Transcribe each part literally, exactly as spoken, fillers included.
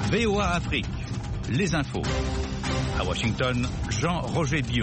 V O A Afrique, les infos. À Washington, Jean-Roger Bion.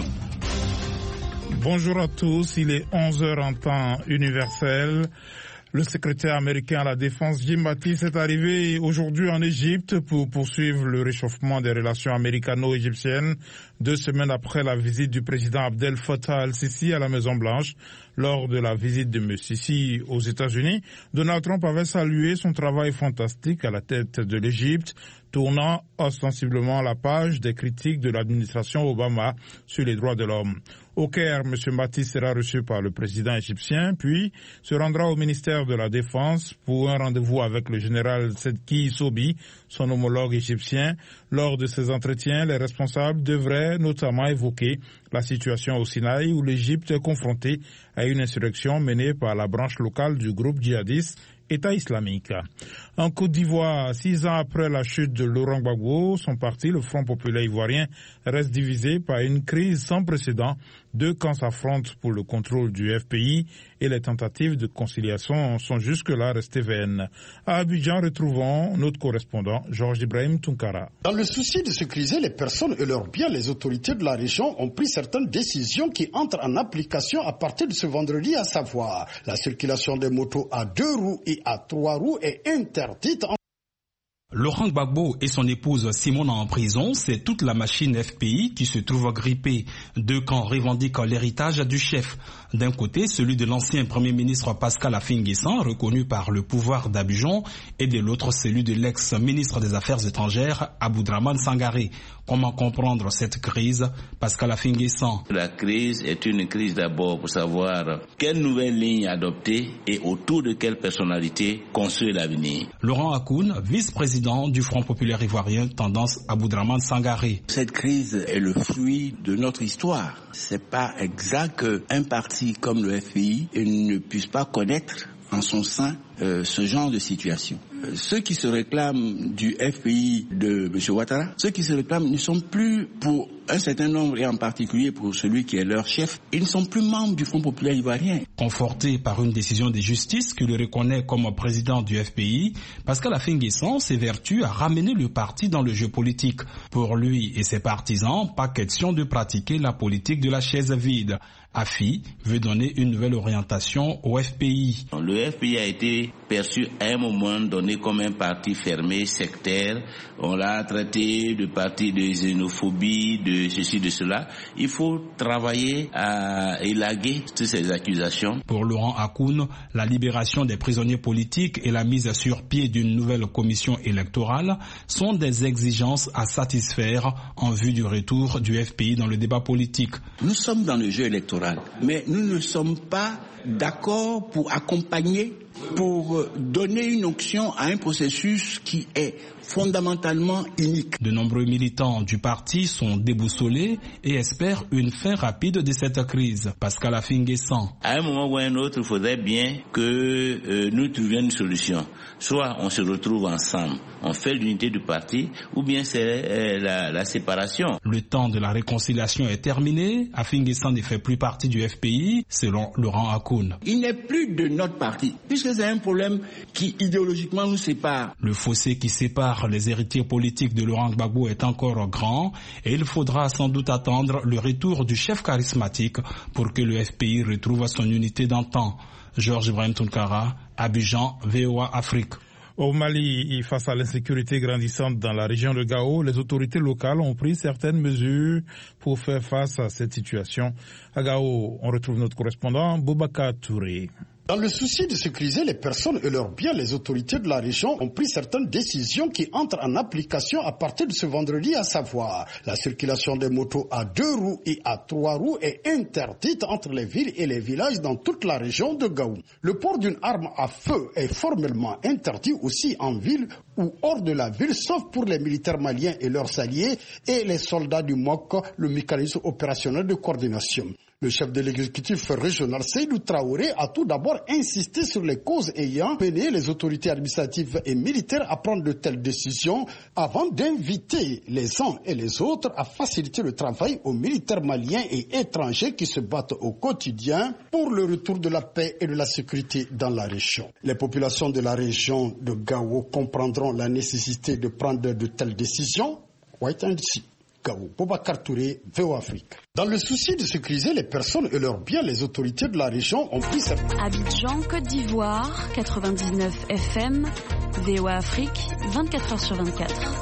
Bonjour à tous, il est onze heures en temps universel. Le secrétaire américain à la défense Jim Mattis est arrivé aujourd'hui en Égypte pour poursuivre le réchauffement des relations américano-égyptiennes, deux semaines après la visite du président Abdel Fattah al-Sisi à la Maison-Blanche. Lors de la visite de M. Sisi aux États-Unis, Donald Trump avait salué son travail fantastique à la tête de l'Égypte, tournant ostensiblement la page des critiques de l'administration Obama sur les droits de l'homme. Au Caire, M. Mattis sera reçu par le président égyptien, puis se rendra au ministère de la Défense pour un rendez-vous avec le général Sedki Sobi, son homologue égyptien. Lors de ces entretiens, les responsables devraient notamment évoquer la situation au Sinaï où l'Égypte est confrontée à une insurrection menée par la branche locale du groupe djihadiste État islamique. En Côte d'Ivoire, six ans après la chute de Laurent Gbagbo, son parti, le Front populaire ivoirien, reste divisé par une crise sans précédent. Deux camps s'affrontent pour le contrôle du F P I et les tentatives de conciliation sont jusque-là restées vaines. À Abidjan, retrouvons notre correspondant, Georges Ibrahim Tunkara. Dans le souci de sécuriser les personnes et leurs biens, les autorités de la région ont pris certaines décisions qui entrent en application à partir de ce vendredi, à savoir la circulation des motos à deux roues et à trois roues est interdite en Laurent Gbagbo et son épouse Simone en prison, c'est toute la machine F P I qui se trouve grippée. Deux camps revendiquent l'héritage du chef. D'un côté, celui de l'ancien Premier ministre Pascal Affi-N'Guessan, reconnu par le pouvoir d'Abidjan, et de l'autre, celui de l'ex-ministre des Affaires étrangères, Aboudraman Sangaré. Comment comprendre cette crise? Pascal Affi-N'Guessan. La crise est une crise d'abord pour savoir quelle nouvelle ligne adopter et autour de quelle personnalité construire l'avenir. Laurent Akoun, vice-président du Front populaire ivoirien, tendance Aboudraman Sangaré. Cette crise est le fruit de notre histoire. C'est pas exact qu'un parti comme le F P I ne puisse pas connaître en son sein euh, ce genre de situation. Euh, ceux qui se réclament du F P I de M. Ouattara, ceux qui se réclament ne sont plus, pour un certain nombre et en particulier pour celui qui est leur chef, ils ne sont plus membres du Front populaire ivoirien. Conforté par une décision de justice qui le reconnaît comme président du F P I, Pascal Affi-N'Guessan s'évertue à ramener le parti dans le jeu politique. Pour lui et ses partisans, pas question de pratiquer la politique de la chaise vide. Affi veut donner une nouvelle orientation au F P I. Le F P I a été perçu à un moment donné comme un parti fermé, sectaire. On l'a traité de parti de xénophobie, de ceci, de cela. Il faut travailler à élaguer toutes ces accusations. Pour Laurent Akoun, la libération des prisonniers politiques et la mise sur pied d'une nouvelle commission électorale sont des exigences à satisfaire en vue du retour du F P I dans le débat politique. Nous sommes dans le jeu électoral, mais nous ne sommes pas d'accord pour accompagner, pour donner une option à un processus qui est fondamentalement unique. De nombreux militants du parti sont déboussolés et espèrent une fin rapide de cette crise. Pascal Affi-N'Guessan. À un moment ou à un autre, il faudrait bien que euh, nous trouvions une solution. Soit on se retrouve ensemble, on fait l'unité du parti, ou bien c'est euh, la, la séparation. Le temps de la réconciliation est terminé. Affi-N'Guessan ne fait plus partie du F P I, selon Laurent Akoun. Il n'est plus de notre parti, puisque c'est un problème qui idéologiquement nous sépare. Le fossé qui sépare les héritiers politiques de Laurent Gbagbo est encore grand et il faudra sans doute attendre le retour du chef charismatique pour que le F P I retrouve son unité d'antan. Georges Ibrahim Tunkara, Abidjan, V O A Afrique. Au Mali, face à l'insécurité grandissante dans la région de Gao, les autorités locales ont pris certaines mesures pour faire face à cette situation. À Gao, on retrouve notre correspondant Boubacar Touré. Dans le souci de sécuriser les personnes et leurs biens, les autorités de la région ont pris certaines décisions qui entrent en application à partir de ce vendredi, à savoir la circulation des motos à deux roues et à trois roues est interdite entre les villes et les villages dans toute la région de Gao. Le port d'une arme à feu est formellement interdit aussi en ville ou hors de la ville, sauf pour les militaires maliens et leurs alliés et les soldats du M O C, le mécanisme opérationnel de coordination. Le chef de l'exécutif régional Seydou Traoré a tout d'abord insisté sur les causes ayant mené les autorités administratives et militaires à prendre de telles décisions avant d'inviter les uns et les autres à faciliter le travail aux militaires maliens et étrangers qui se battent au quotidien pour le retour de la paix et de la sécurité dans la région. Les populations de la région de Gao comprendront jugeront la nécessité de prendre de telles décisions. White and C. Gao, Boubacar Touré, V O Afrique. Dans le souci de sécuriser les personnes et leurs biens, les autorités de la région ont pris cette... Abidjan, Côte d'Ivoire, quatre-vingt-dix-neuf F M, V O Afrique, vingt-quatre heures sur vingt-quatre.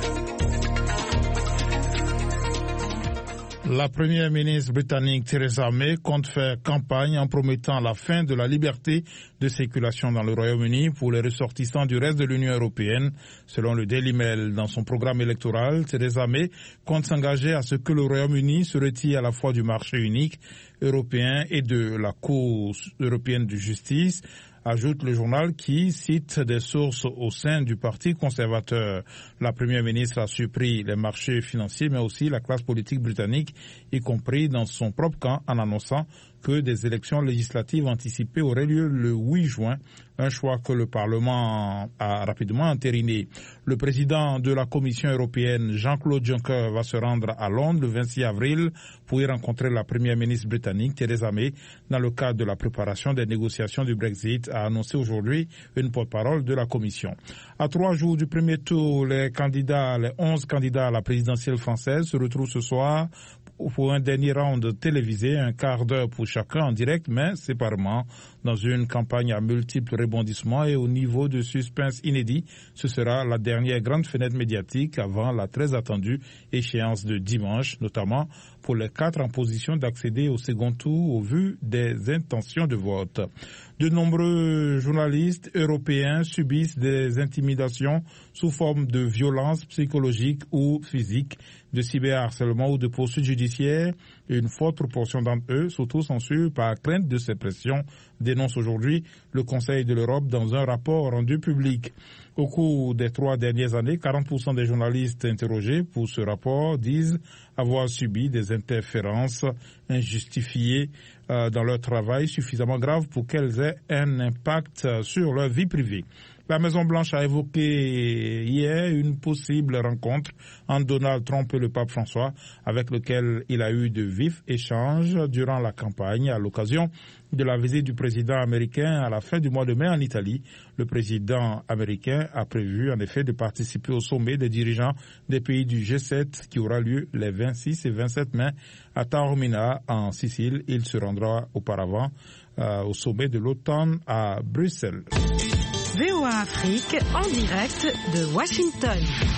La première ministre britannique Theresa May compte faire campagne en promettant la fin de la liberté de circulation dans le Royaume-Uni pour les ressortissants du reste de l'Union européenne. Selon le Daily Mail, dans son programme électoral, Theresa May compte s'engager à ce que le Royaume-Uni se retire à la fois du marché unique européen et de la Cour européenne de justice, ajoute le journal qui cite des sources au sein du Parti conservateur. La première ministre a surpris les marchés financiers mais aussi la classe politique britannique, y compris dans son propre camp, en annonçant que des élections législatives anticipées auraient lieu le huit juin, un choix que le Parlement a rapidement entériné. Le président de la Commission européenne, Jean-Claude Juncker, va se rendre à Londres le vingt-six avril pour y rencontrer la première ministre britannique, Theresa May, dans le cadre de la préparation des négociations du Brexit, a annoncé aujourd'hui une porte-parole de la Commission. À trois jours du premier tour, les candidats, les onze candidats à la présidentielle française se retrouvent ce soir pour un dernier round télévisé, un quart d'heure pour chacun en direct, mais séparément, dans une campagne à multiples rebondissements et au niveau de suspense inédit. Ce sera la dernière grande fenêtre médiatique avant la très attendue échéance de dimanche, notamment pour les quatre en position d'accéder au second tour au vu des intentions de vote. De nombreux journalistes européens subissent des intimidations sous forme de violences psychologiques ou physiques, de cyberharcèlement ou de poursuites judiciaires. Une forte proportion d'entre eux s'auto-censurent par crainte de ces pressions, dénonce aujourd'hui le Conseil de l'Europe dans un rapport rendu public. Au cours des trois dernières années, quarante pour cent des journalistes interrogés pour ce rapport disent avoir subi des interférences injustifiées euh, dans leur travail suffisamment graves pour qu'elles aient un impact sur leur vie privée. La Maison-Blanche a évoqué hier une possible rencontre entre Donald Trump et le pape François, avec lequel il a eu de vifs échanges durant la campagne à l'occasion de la visite du président américain à la fin du mois de mai en Italie. Le président américain a prévu en effet de participer au sommet des dirigeants des pays du G sept qui aura lieu les vingt-six et vingt-sept mai à Taormina en Sicile. Il se rendra auparavant euh, au sommet de l'OTAN à Bruxelles. V O A Afrique en direct de Washington.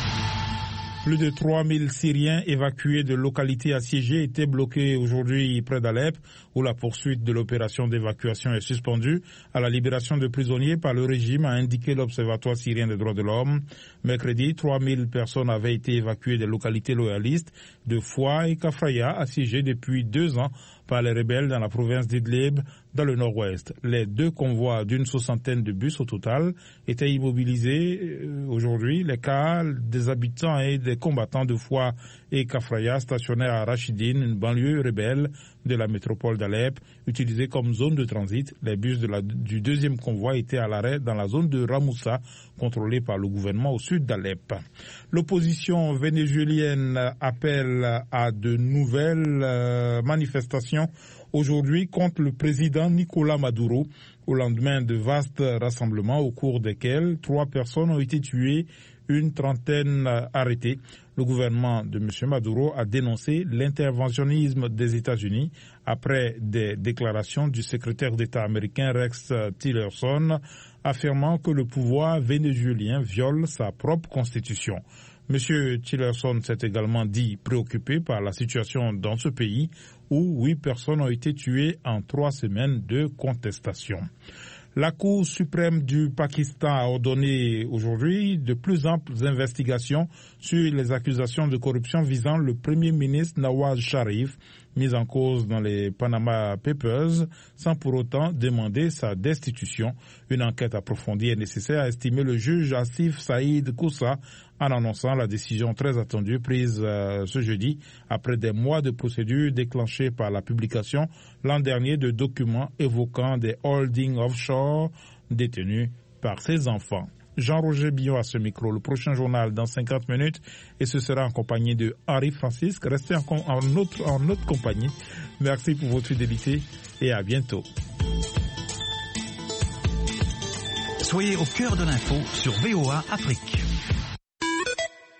Plus de trois mille Syriens évacués de localités assiégées étaient bloqués aujourd'hui près d'Alep, où la poursuite de l'opération d'évacuation est suspendue à la libération de prisonniers par le régime, a indiqué l'Observatoire syrien des droits de l'homme. Mercredi, trois mille personnes avaient été évacuées des localités loyalistes de Foua et Kafraya, assiégées depuis deux ans par les rebelles dans la province d'Idlib, dans le nord-ouest. Les deux convois d'une soixantaine de bus au total étaient immobilisés aujourd'hui. Les cas des habitants et des combattants de Foua et Kafraya stationnaient à Rachidine, une banlieue rebelle de la métropole d'Alep, utilisée comme zone de transit. Les bus de la, du deuxième convoi étaient à l'arrêt dans la zone de Ramoussa, contrôlée par le gouvernement au sud d'Alep. L'opposition vénézuélienne appelle à de nouvelles euh, manifestations aujourd'hui contre le président Nicolás Maduro, au lendemain de vastes rassemblements au cours desquels trois personnes ont été tuées, une trentaine arrêtées. Le gouvernement de M. Maduro a dénoncé l'interventionnisme des États-Unis après des déclarations du secrétaire d'État américain Rex Tillerson affirmant que le pouvoir vénézuélien viole sa propre constitution. M. Tillerson s'est également dit préoccupé par la situation dans ce pays où huit personnes ont été tuées en trois semaines de contestation. La Cour suprême du Pakistan a ordonné aujourd'hui de plus amples investigations sur les accusations de corruption visant le Premier ministre Nawaz Sharif, mis en cause dans les Panama Papers, sans pour autant demander sa destitution. Une enquête approfondie est nécessaire, a estimé le juge Asif Saïd Koussa, en annonçant la décision très attendue prise euh, ce jeudi, après des mois de procédure déclenchée par la publication l'an dernier de documents évoquant des holdings offshore détenus par ses enfants. Jean-Roger Billon à ce micro. Le prochain journal dans cinquante minutes et ce sera en compagnie de Henri Francisque. Restez en, en, notre, en notre compagnie. Merci pour votre fidélité et à bientôt. Soyez au cœur de l'info sur V O A Afrique.